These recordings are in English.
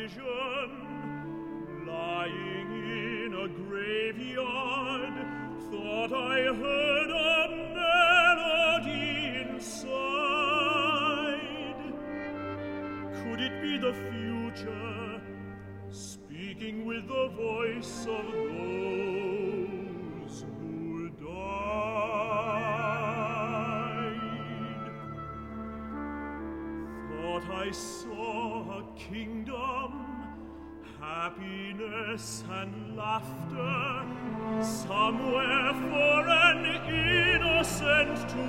vision, lying in a graveyard, thought I heard a melody inside. Could it be the future, speaking with the voice of those who died? Thought I saw a kingdom, happiness and laughter, somewhere for an innocent to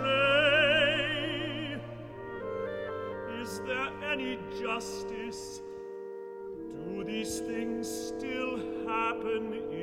play. Is there any justice? Do these things still happen